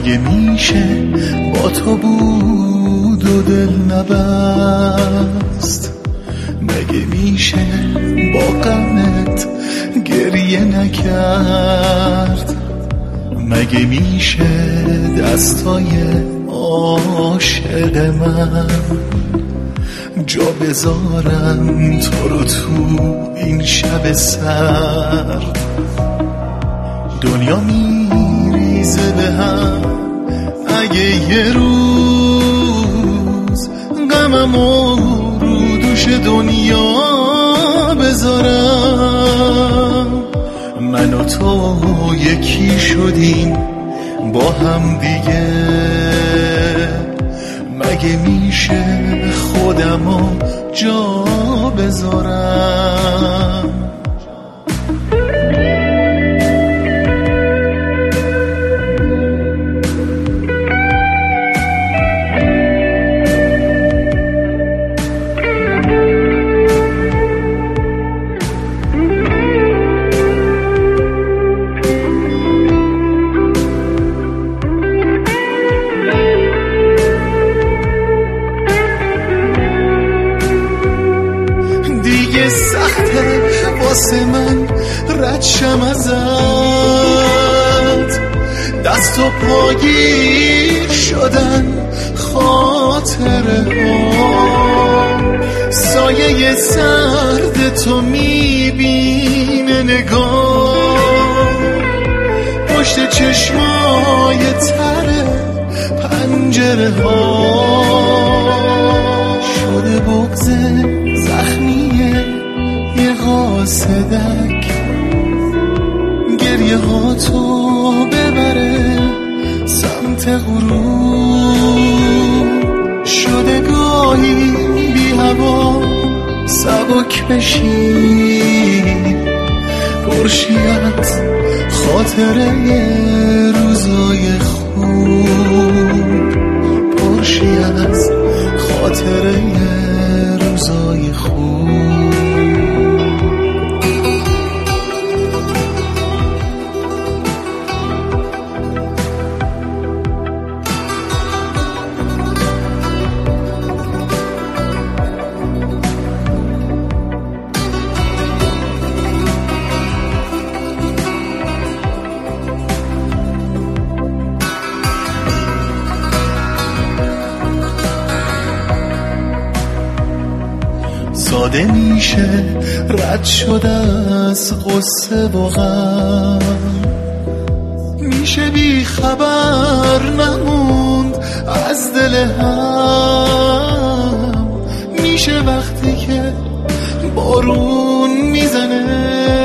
مگه میشه با تو بود و دل نبست؟ مگه میشه با غمت گریه نکرد؟ مگه میشه دستای عاشق من جا بذارم تو رو تو این شب سرد؟ دنیا میریزه به هم اگه یه روز غممو رو دوش دنیا بذارم. من و تو یکی شدیم با هم دیگه، مگه میشه خودمو جا بذارم؟ سخته واسه من رد شم ازت، دست و پاگیر شدن خاطره ها، سایه سرد تو میبینه نگاه، پشت چشمای تر پنجره ها، شده بغض زخمیه یه قاصدک، گریه ها تو ببره سمت غروب، شده گاهی بی هوا سبک بشی، پرشی از خاطره روزای خوب، پرشی از خاطره روزای خوب. ساده میشه رد شده از قصه و غم، میشه بی خبر نموند از دل هم، میشه وقتی که بارون میزنه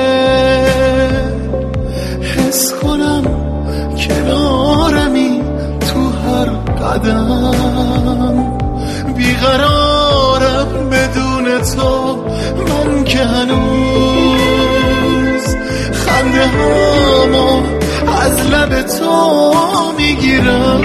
حس کنم کنارمی تو هر قدم، بیقرارم بدون تو من که هنوز خنده هامو از لب تو میگیرم،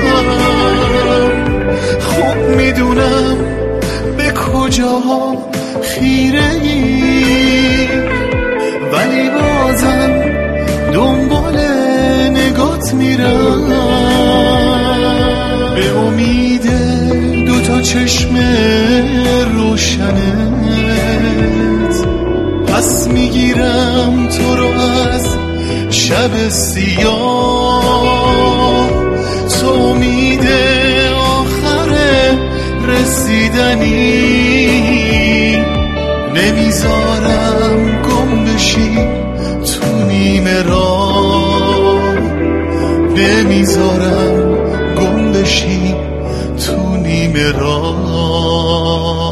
خوب میدونم به کجا خیره ای، ولی بازم دنبال نگات میرم، به امید دوتا چشم روشنت پس میگیرم تو رو از شب سیاه، تو امید آخر رسیدنی، نمیذارم گم بشی تو نیمه راه، نمیذارم گم بشی تو نیمه راه.